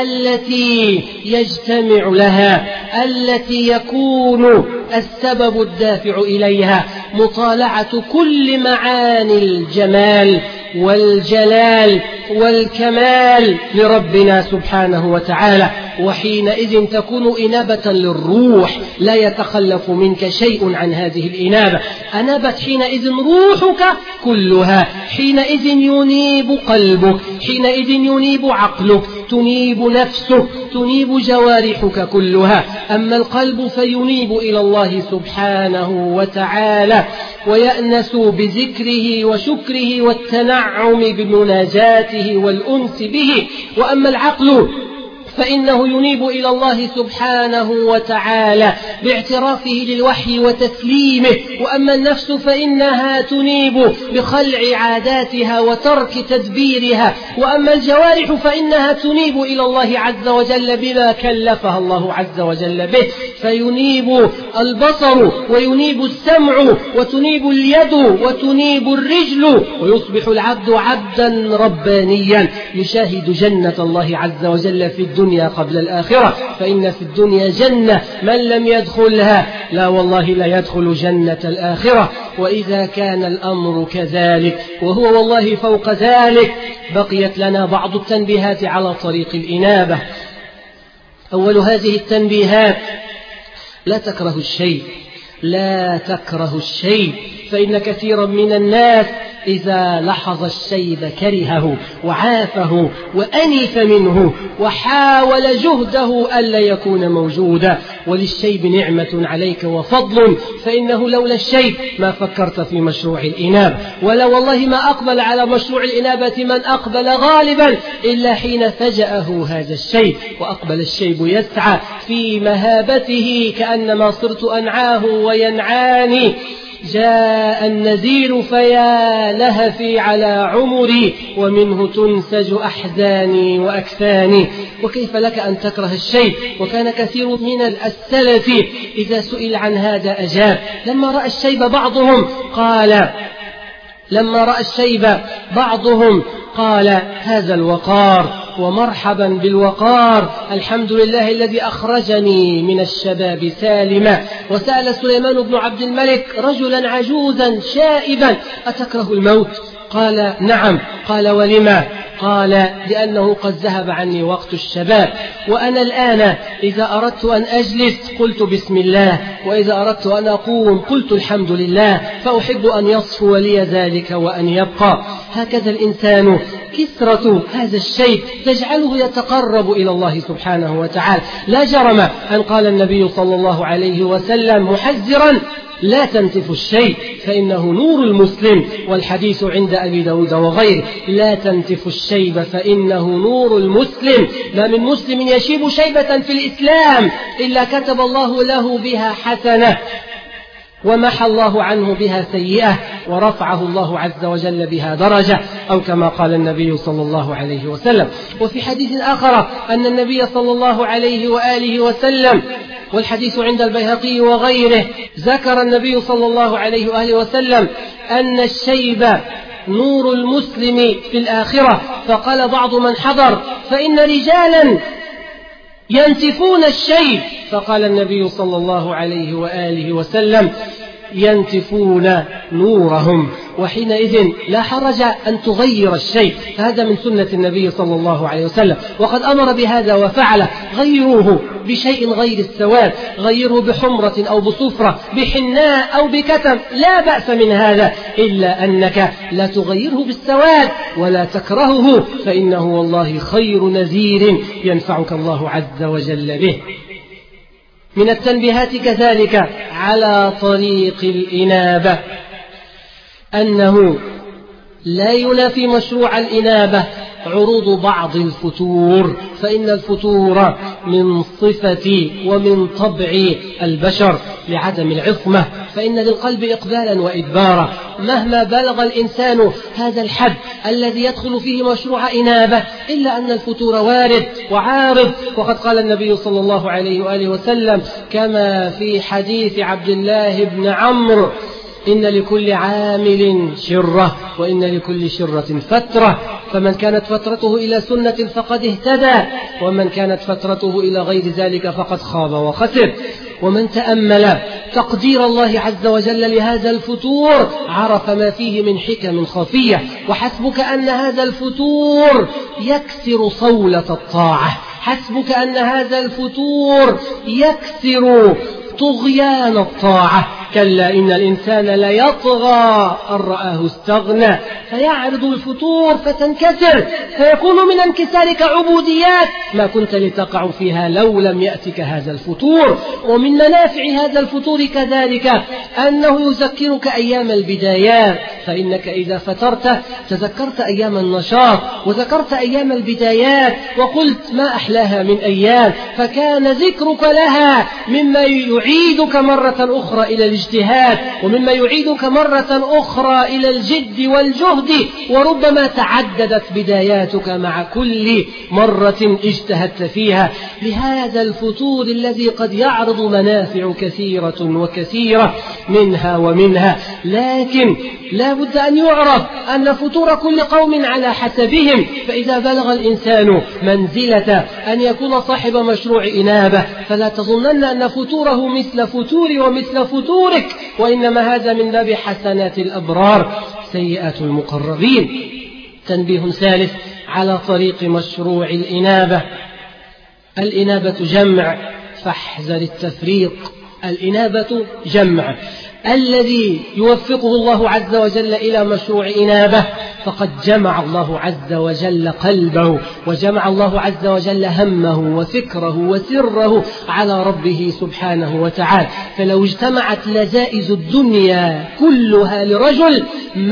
التي يجتمع لها، التي يكون السبب الدافع إليها مطالعة كل معاني الجمال والجلال والكمال لربنا سبحانه وتعالى. وحينئذ تكون إنابة للروح، لا يتخلف منك شيء عن هذه الإنابة. أنابت حينئذ روحك كلها، حينئذ ينيب قلبك، حينئذ ينيب عقلك، تنيب نفسك، تنيب جوارحك كلها. أما القلب فينيب إلى الله سبحانه وتعالى ويأنس بذكره وشكره والتنعم بمناجاته والأنس به. وأما العقل فإنه ينيب إلى الله سبحانه وتعالى باعترافه للوحي وتسليمه. وأما النفس فإنها تنيب بخلع عاداتها وترك تدبيرها. وأما الجوارح فإنها تنيب إلى الله عز وجل بما كلفها الله عز وجل به، فينيب البصر وينيب السمع وتنيب اليد وتنيب الرجل، ويصبح العبد عبدا ربانيا يشاهد جنة الله عز وجل في الدنيا قبل الآخرة. فإن في الدنيا جنة من لم يدخلها لا والله لا يدخل جنة الآخرة. وإذا كان الأمر كذلك وهو والله فوق ذلك، بقيت لنا بعض التنبيهات على طريق الإنابة. أول هذه التنبيهات: لا تكره الشيء، لا تكره الشيء، فإن كثيرا من الناس إذا لحظ الشيب كرهه وعافه وأنف منه وحاول جهده ألا يكون موجودا. وللشيب نعمة عليك وفضل، فإنه لولا الشيب ما فكرت في مشروع الإنابة، ولا والله ما أقبل على مشروع الإنابة من أقبل غالبا إلا حين فجأه هذا الشيب، وأقبل الشيب يسعى في مهابته كأنما صرت أنعاه وينعاني. جاء النذير فيا لهفي على عمري، ومنه تنسج أحزاني وأكفاني. وكيف لك أن تكره الشيء؟ وكان كثير من السلف إذا سئل عن هذا أجاب. لما رأى الشيب بعضهم قال هذا الوقار، ومرحبا بالوقار، الحمد لله الذي أخرجني من الشباب سالما. وسأل سليمان بن عبد الملك رجلا عجوزا شائبا: أتكره الموت؟ قال نعم. قال ولما؟ قال لأنه قد ذهب عني وقت الشباب، وأنا الآن إذا أردت أن أجلس قلت بسم الله، وإذا أردت أن أقوم قلت الحمد لله، فأحب أن يصفو لي ذلك وأن يبقى. هكذا الإنسان كثرة هذا الشيء تجعله يتقرب إلى الله سبحانه وتعالى. لا جرم أن قال النبي صلى الله عليه وسلم محذرا: لا تنتف الشيء فإنه نور المسلم. والحديث عند أبي داود وغيره: لا تنتف الشيب فإنه نور المسلم. ما من مسلم يشيب شيبة في الإسلام إلا كتب الله له بها حسنة، ومحى الله عنه بها سيئة، ورفعه الله عز وجل بها درجة، أو كما قال النبي صلى الله عليه وسلم. وفي حديث آخر أن النبي صلى الله عليه وآله وسلم، والحديث عند البيهقي وغيره، ذكر النبي صلى الله عليه وآله وسلم أن الشيب نور المسلم في الآخرة. فقال بعض من حضر: فإن رجالا ينتفون الشيب. فقال النبي صلى الله عليه وآله وسلم: ينتفون نورهم. وحينئذ لا حرج أن تغير الشيء، هذا من سنة النبي صلى الله عليه وسلم، وقد أمر بهذا وفعله. غيروه بشيء غير السواد، غيره بحمرة أو بصفرة، بحناء أو بكتم، لا بأس من هذا، إلا أنك لا تغيره بالسواد ولا تكرهه، فإنه والله خير نذير ينفعك الله عز وجل به. من التنبيهات كذلك على طريق الإنابة أنه لا ينافي مشروع الإنابة عروض بعض الفتور، فإن الفتور من صفة ومن طبع البشر لعدم العصمة، فإن للقلب إقبالا وإدبارا. مهما بلغ الإنسان هذا الحد الذي يدخل فيه مشروع إنابة، إلا أن الفتور وارد وعارض. وقد قال النبي صلى الله عليه وآله وسلم كما في حديث عبد الله بن عمرو: إن لكل عامل شرة، وإن لكل شرة فترة، فمن كانت فترته إلى سنة فقد اهتدى، ومن كانت فترته إلى غير ذلك فقد خاب وخسر. ومن تأمل تقدير الله عز وجل لهذا الفتور عرف ما فيه من حكم خفية. وحسبك أن هذا الفتور يكسر صولة الطاعة، حسبك أن هذا الفتور يكسر طغيان الطاعة، كلا إن الإنسان ليطغى أن رآه استغنى فيعرض الفتور فتنكسر فيكون من انكسارك عبوديات ما كنت لتقع فيها لو لم يأتك هذا الفتور. ومن منافع هذا الفتور كذلك أنه يذكرك أيام البدايات، فإنك إذا فترت تذكرت أيام النشاط وذكرت أيام البدايات وقلت ما أحلاها من أيام، فكان ذكرك لها مما يعيدك مرة أخرى إلى الاجتهاد ومما يعيدك مرة أخرى إلى الجد والجهد، وربما تعددت بداياتك مع كل مرة اجتهدت فيها. لهذا الفتور الذي قد يعرض منافع كثيرة وكثيرة منها، لكن لا بد أن يعرف أن فتور كل قوم على حسبهم، فإذا بلغ الإنسان منزلة أن يكون صاحب مشروع إنابة فلا تظنن أن فتوره مثل فتوري ومثل فتورك، وإنما هذا من باب حسنات الأبرار سيئات المقربين. تنبيه ثالث على طريق مشروع الإنابة: الإنابة جمع فاحذر التفريق. الإنابة جمع، الذي يوفقه الله عز وجل إلى مشروع إنابة فقد جمع الله عز وجل قلبه وجمع الله عز وجل همه وفكره وسره على ربه سبحانه وتعالى. فلو اجتمعت لذائذ الدنيا كلها لرجل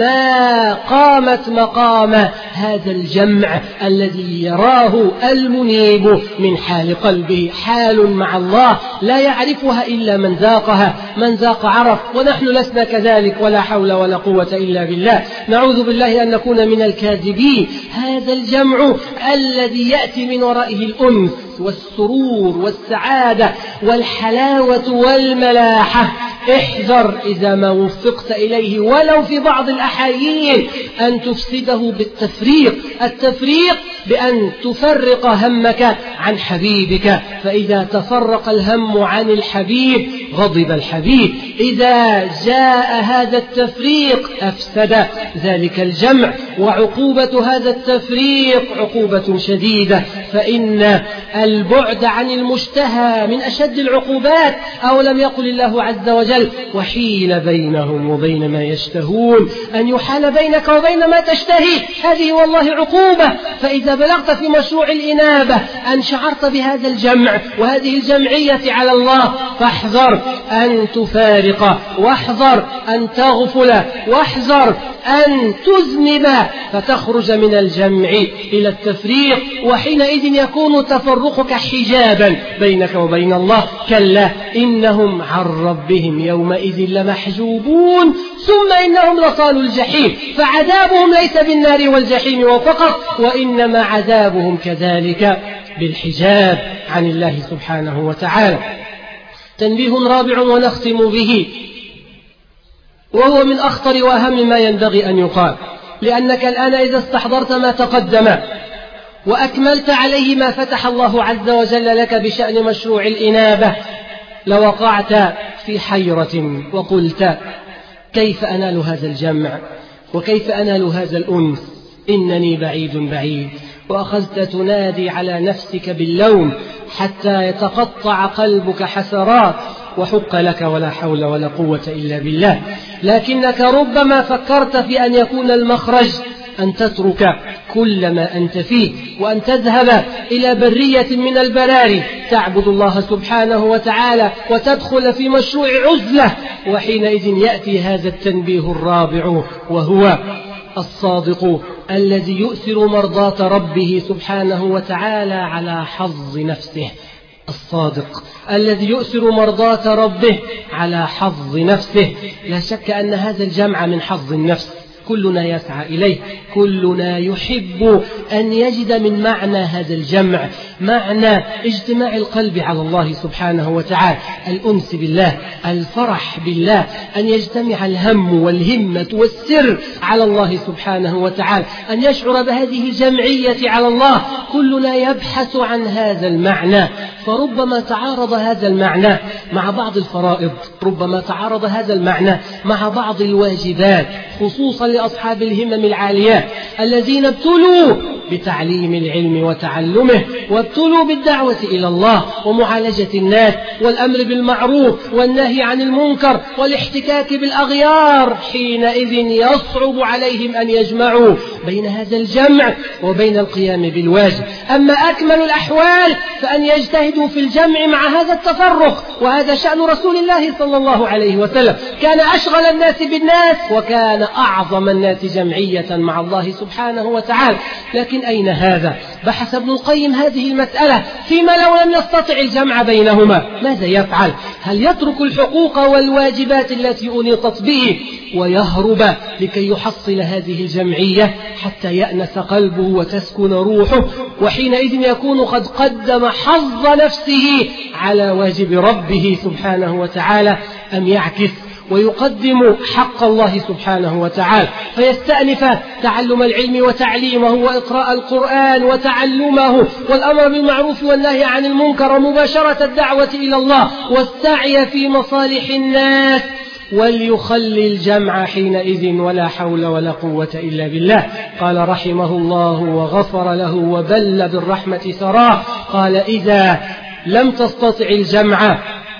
ما قامت مقام هذا الجمع الذي يراه المنيب من حال قلبه. حال مع الله لا يعرفها إلا من ذاقها، من ذاق عرف، ونحن لسنا كذلك ولا حول ولا قوة إلا بالله. نعوذ بالله أن نكون من الكاذبين. هذا الجمع الذي يأتي من ورائه الأنس والسرور والسعادة والحلاوة والملاحة. احذر إذا ما وفقت إليه ولو في بعض الأحايين أن تفسده بالتفريق. التفريق بأن تفرق همك عن حبيبك، فإذا تفرق الهم عن الحبيب غضب الحبيب. إذا جاء هذا التفريق أفسد ذلك الجمع، وعقوبة هذا التفريق عقوبة شديدة، فإن البعد عن المشتهى من أشد العقوبات. أو لم يقل الله عز وجل وحيل بينهم وبين ما يشتهون، أن يحال بينك وبين ما تشتهي، هذه والله عقوبة. فإذا بلغت في مشروع الإنابة أن شعرت بهذا الجمع وهذه الجمعية على الله فاحذر أن تفارق، واحذر أن تغفل، واحذر أن تذنب فتخرج من الجمع إلى التفريق، وحينئذ يكون تفرقك حجابا بينك وبين الله. كلا إنهم عن ربهم يومئذ لمحجوبون ثم إنهم لصالوا الجحيم. فعذابهم ليس بالنار والجحيم وفقط، وإنما عذابهم كذلك بالحجاب عن الله سبحانه وتعالى. تنبيه رابع ونختم به، وهو من أخطر وأهم ما ينبغي أن يقال، لأنك الآن إذا استحضرت ما تقدم وأكملت عليه ما فتح الله عز وجل لك بشأن مشروع الإنابة لوقعت في حيرة وقلت كيف أنال هذا الجمع وكيف أنال هذا الأنس؟ إنني بعيد. وأخذت تنادي على نفسك باللوم حتى يتقطع قلبك حسرات، وحق لك ولا حول ولا قوة إلا بالله. لكنك ربما فكرت في أن يكون المخرج أن تترك كل ما أنت فيه وأن تذهب إلى برية من البراري تعبد الله سبحانه وتعالى وتدخل في مشروع عزلة. وحينئذ يأتي هذا التنبيه الرابع، وهو الصادق الذي يؤثر مرضاة ربه سبحانه وتعالى على حظ نفسه. الصادق الذي يؤثر مرضاة ربه على حظ نفسه. لا شك أن هذا الجمع من حظ النفس، كلنا يسعى إليه، كلنا يحب أن يجد من معنى هذا الجمع معنى اجتماع القلب على الله سبحانه وتعالى، الأنس بالله، الفرح بالله، أن يجتمع الهم والهمة والسر على الله سبحانه وتعالى، أن يشعر بهذه الجمعية على الله. كلنا يبحث عن هذا المعنى، فربما تعارض هذا المعنى مع بعض الفرائض، ربما تعارض هذا المعنى مع بعض الواجبات، خصوصا لأصحاب الهمم العاليات الذين ابتلوا بتعليم العلم وتعلمه، وابتلوا بالدعوة إلى الله ومعالجة الناس والأمر بالمعروف والنهي عن المنكر والاحتكاك بالأغيار. حينئذ يصعب عليهم أن يجمعوا بين هذا الجمع وبين القيام بالواجب. أما أكمل الأحوال فأن يجتهدوا في الجمع مع هذا التفرق، وهذا شأن رسول الله صلى الله عليه وسلم، كان أشغل الناس بالناس وكان أعظم الناس جمعية مع الله سبحانه وتعالى. لكن أين هذا؟ بحث ابن القيم هذه المسألة فيما لو لم يستطع الجمع بينهما ماذا يفعل؟ هل يترك الحقوق والواجبات التي أنيطت به ويهرب لكي يحصل هذه الجمعية حتى يأنس قلبه وتسكن روحه، وحينئذ يكون قد قدم حظ نفسه على واجب ربه سبحانه وتعالى، أم يعكس ويقدم حق الله سبحانه وتعالى فيستأنف تعلم العلم وتعليمه وإقراء القرآن وتعلمه والأمر بالمعروف والنهي عن المنكر ومباشرة الدعوة إلى الله والسعي في مصالح الناس، وليخلي الجمع حينئذ ولا حول ولا قوة إلا بالله. قال رحمه الله وغفر له وبل بالرحمة ثراه، قال إذا لم تستطع الجمع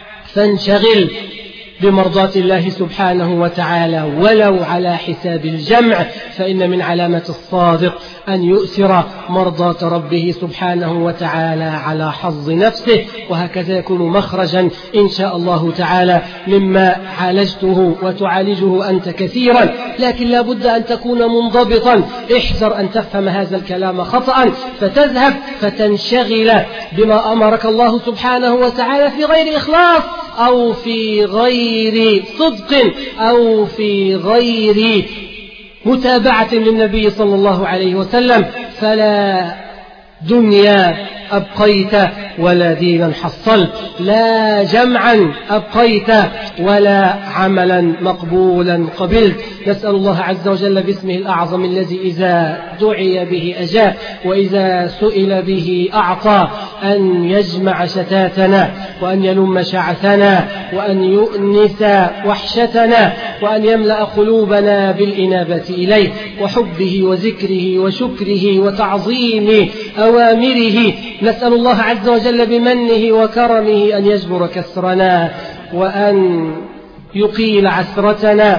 فانشغل بمرضاة الله سبحانه وتعالى ولو على حساب الجمع، فإن من علامة الصادق أن يؤثر مرضاة ربه سبحانه وتعالى على حظ نفسه، وهكذا يكون مخرجا إن شاء الله تعالى مما عالجته وتعالجه أنت كثيرا. لكن لا بد أن تكون منضبطا، احذر أن تفهم هذا الكلام خطأ فتذهب فتنشغل بما أمرك الله سبحانه وتعالى في غير إخلاص أو في غير صدق أو في غير متابعة للنبي صلى الله عليه وسلم، فلا دنيا أبقيت ولا دينا حصلت، لا جمعا أبقيت ولا عملا مقبولا قبلت. نسأل الله عز وجل باسمه الأعظم الذي إذا دعي به أجاب وإذا سئل به أعطى أن يجمع شتاتنا وأن يلم شعثنا وأن يؤنس وحشتنا وأن يملأ قلوبنا بالإنابة إليه وحبه وذكره وشكره وتعظيم أوامره. نسأل الله عز وجل بمنه وكرمه أن يجبر كسرنا وأن يقيل عثرتنا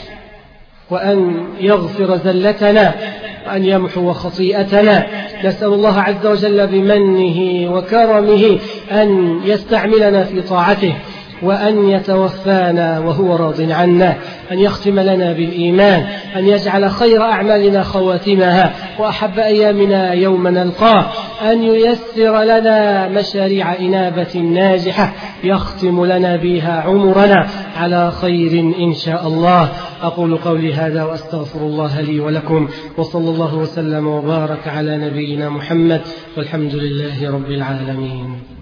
وأن يغفر زلتنا وأن يمحو خطيئتنا. نسأل الله عز وجل بمنه وكرمه أن يستعملنا في طاعته وأن يتوفانا وهو راض عنا، أن يختم لنا بالإيمان، أن يجعل خير أعمالنا خواتمها وأحب أيامنا يوم نلقاه، أن ييسر لنا مشاريع إنابة ناجحة يختم لنا بها عمرنا على خير إن شاء الله. أقول قولي هذا وأستغفر الله لي ولكم، وصلى الله وسلم وبارك على نبينا محمد، والحمد لله رب العالمين.